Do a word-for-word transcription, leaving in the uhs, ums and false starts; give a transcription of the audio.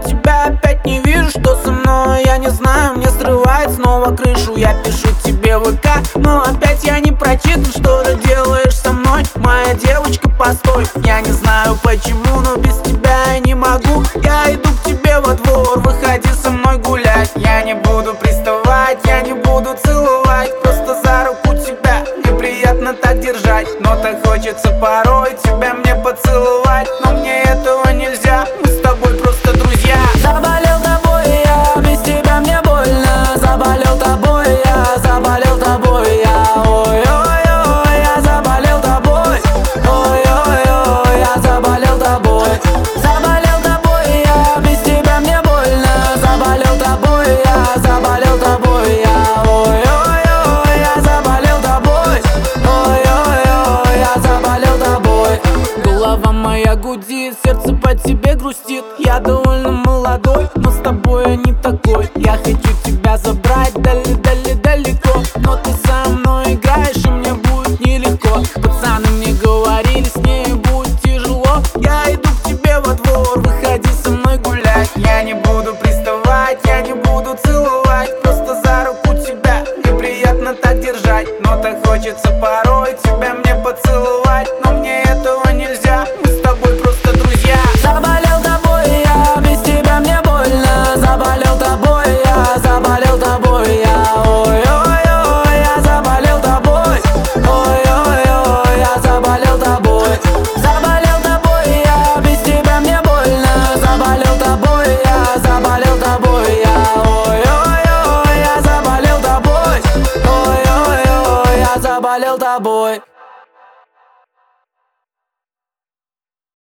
тебя опять не вижу. Что со мной, я не знаю, мне срывает снова крышу. Я пишу тебе в ВК, но опять я не прочитан. Что ты делаешь со мной, моя девочка, постой. Я не знаю почему, но без тебя я не могу. Я иду к тебе во двор, выходи со мной гулять. Я не буду приставать, я не буду целовать, просто за руку тебя мне приятно так держать. Но так хочется порой тебя мне поцеловать, но мне этого нельзя, мы с тобой просто друзья. Заболел тобой я, без тебя мне больно. Заболел тобой я, заболел тобой я. Ой-ой-ой, я заболел тобой. Ой-ой-ой, я заболел тобой. Заболел тобой я, без тебя мне больно. Заболел тобой я, заболел тобой я. Ой-ой-ой, я заболел тобой. Ой-ой-ой, я заболел тобой. Голова моя гудит, сердце по тебе грустит. Я довольно молодой, но с тобой я не такой. Я хочу тебя забрать дали-дали-далеко, но ты со мной играешь, и мне будет нелегко. Пацаны мне говорили, с ней будет тяжело. Я иду к тебе во двор, выходи со мной гулять. Я не буду приставать, я не буду целовать, просто за руку тебя мне приятно так держать. Но так хочется порой тебя мне поцеловать, но мне этого нельзя, мы с тобой просто друзья. Заболел тобой я, без тебя мне больно. Заболел тобой я, заболел тобой я. Ой-ой-ой, я заболел тобой. Ой-ой-ой, я заболел тобой. Заболел тобой я, без тебя мне больно. Заболел тобой я, заболел тобой я. Ой-ой-ой, я заболел тобой. Ой-ой-ой, я заболел тобой.